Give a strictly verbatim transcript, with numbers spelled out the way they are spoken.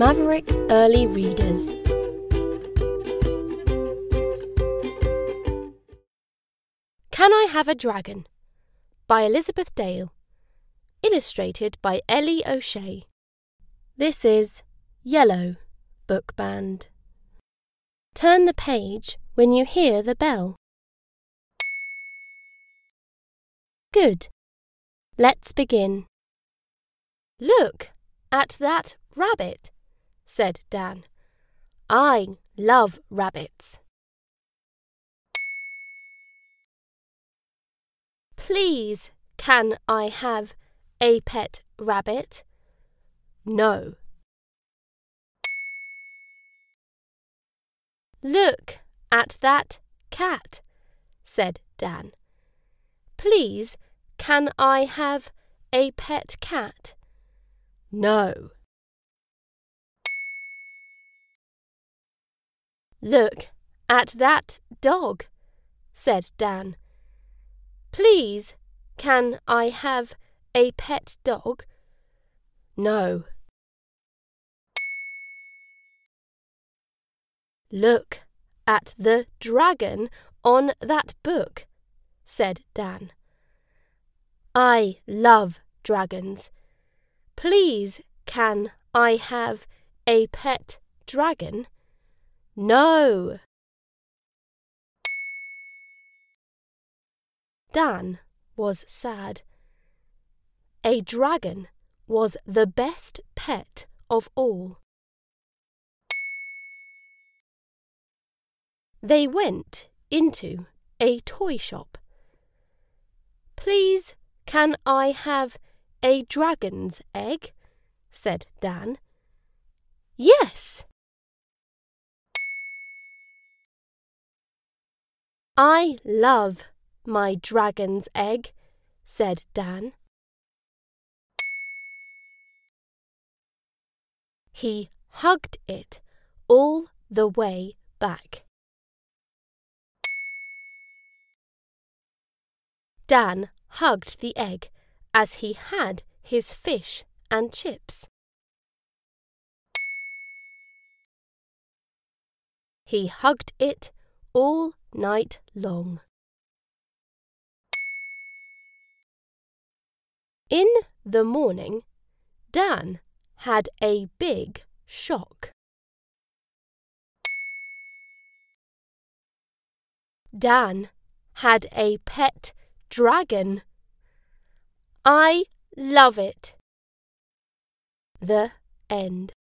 Maverick Early Readers. Can I Have a Dragon? By Elizabeth Dale. Illustrated by Ellie O'Shea. This is Yellow Book Band. Turn the page when you hear the bell. Good. Let's begin. Look at that rabbit, said Dan. I love rabbits. Please, can I have a pet rabbit? No. Look at that cat, said Dan. Please, can I have a pet cat? No. Look at that dog, said Dan. Please, can I have a pet dog? No. Look at the dragon on that book, said Dan. I love dragons. Please, can I have a pet dragon? No. Dan was sad. A dragon was the best pet of all. They went into a toy shop. Please, can I have a dragon's egg? Said Dan. Yes. I love my dragon's egg, said Dan. He hugged it all the way back. Dan hugged the egg as he had his fish and chips. He hugged it all night long. In the morning, Dan had a big shock. Dan had a pet dragon. I love it. The end.